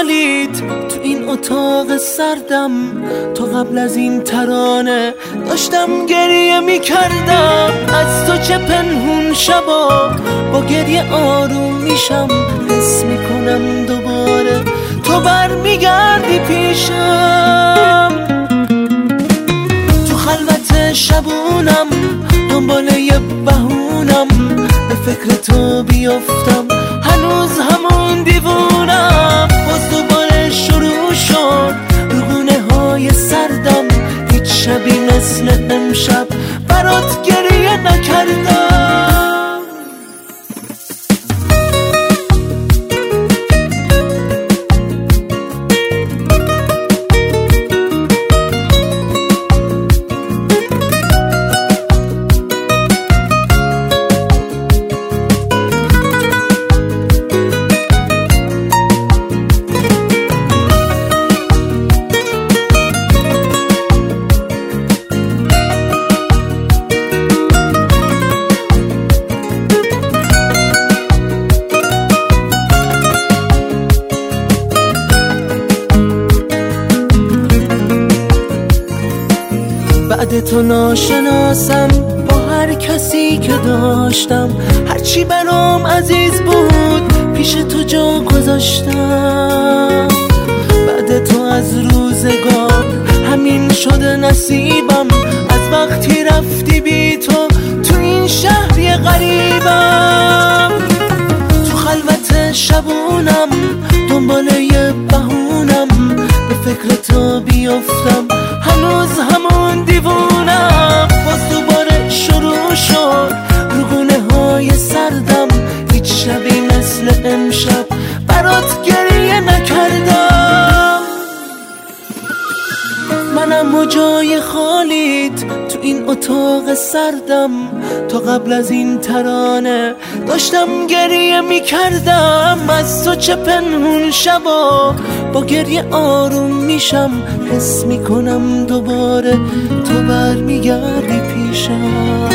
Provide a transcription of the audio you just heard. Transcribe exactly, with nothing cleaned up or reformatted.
خالیت تو این اتاق سردم. تو قبل از این ترانه داشتم گریه میکردم. از تو چه پنهون شبا با گریه آروم میشم. حس میکنم دوباره تو برمیگردی پیشم. تو خلوت شبونم دنبال یه بهونم به فکر تو بیفتم. هنوز همون دیوونم. باز دوباره شروع شد روگونه های سردم. هیچ شبی مثل امشب برات گریه نکردم. بعد تو ناشناسم با هر کسی که داشتم. هرچی برام عزیز بود پیش تو جا گذاشتم. بعد تو از روزگار همین شده نصیبم. از وقتی رفتی بی تو تو این شهری غریبم. تو خلوت شبونم دنبال یه بهونم به فکر تو بیفتم. هنوز همون دیوونم. باز دوباره شروع شد روگونه های سردم. هیچ شبی مثل امشب برات گریه نکردم. منم و جای خالیت تو این اتاق سردم. تا قبل از این ترانه داشتم گریه میکردم. از تو چه پنهون شبا با گریه آروم میشم. حس میکنم دوباره تو برمیگردی پیشم.